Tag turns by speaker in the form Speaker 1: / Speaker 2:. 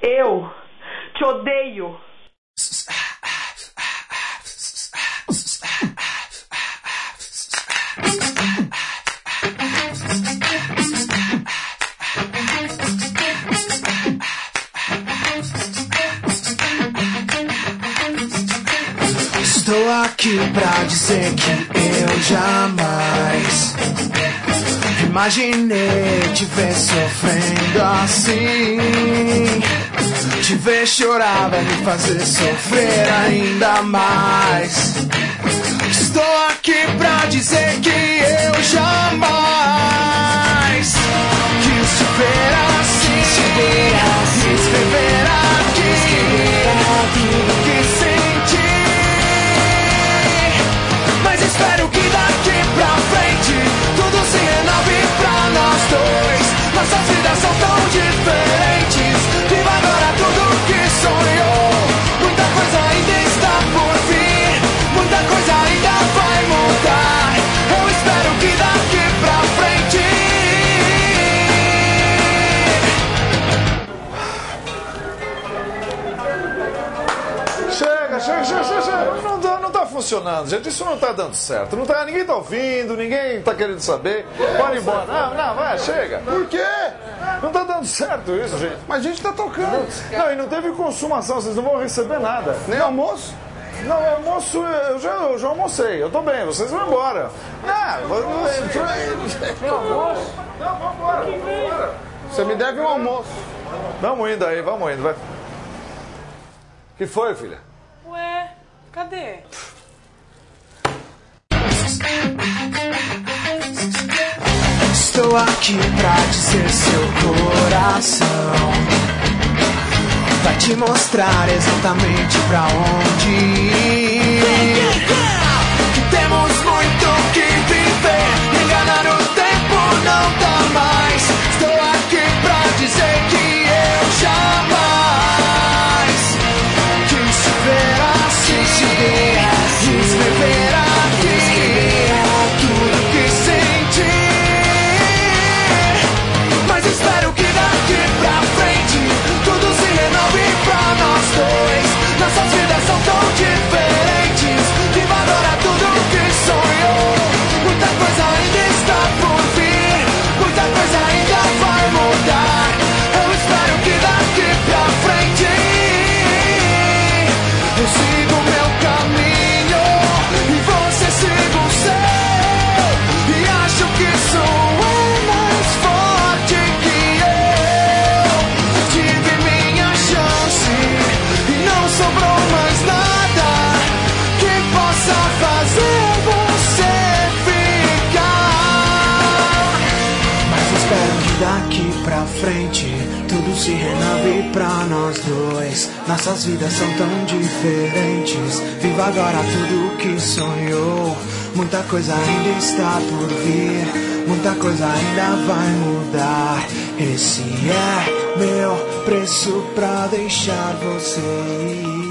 Speaker 1: Eu te odeio.
Speaker 2: Estou aqui pra dizer que eu jamais imaginei te ver sofrendo assim. Te ver chorar vai me fazer sofrer ainda mais. Estou aqui pra dizer que eu jamais quis te ver assim, quis escrever aqui tudo que senti. Mas espero que daqui pra frente tudo se renove pra nós dois. Nossas vidas são tão diferentes. Viva agora tudo que sonhou. Muita coisa ainda está por vir. Muita coisa ainda vai mudar. Eu espero que daqui pra frente.
Speaker 3: Chega. Não tá funcionando, gente. Isso não tá dando certo. Ninguém tá ouvindo, ninguém tá querendo saber. Pode ir embora. Não, vai, chega.
Speaker 4: Por quê?
Speaker 3: Não tá dando certo isso, gente.
Speaker 4: Mas a gente tá tocando.
Speaker 3: Não, e não teve consumação, vocês não vão receber nada.
Speaker 4: Nem almoço?
Speaker 3: Não, almoço, eu já almocei, eu tô bem, vocês vão embora.
Speaker 4: Meu almoço?
Speaker 3: Não, vamos embora.
Speaker 4: Você me deve um almoço.
Speaker 3: Vamos indo aí, vai. Que foi, filha?
Speaker 5: Ué, cadê?
Speaker 2: Estou aqui pra dizer seu coração vai te mostrar exatamente pra onde ir. Que temos muito que viver, enganar o tempo não dá mais. Estou aqui pra dizer que eu jamais quis te ver assim, quis escrever aqui tudo que senti. Mas espero que daqui pra frente tudo se renove pra nós dois. Nossas vidas são tão diferentes. Viva agora tudo que sonhou. Muita coisa ainda está por vir. Muita coisa ainda vai mudar. Eu espero que daqui pra frente eu sigo o meu caminho e você siga o seu. E acho que sou mais forte que eu. Tive minha chance e não sobrou mais nada que possa fazer você ficar. Mas espero que daqui pra frente tudo se renove pra nós dois. Nossas vidas são tão diferentes. Viva agora tudo que sonhou. Muita coisa ainda está por vir. Muita coisa ainda vai mudar. Esse é meu preço pra deixar você ir.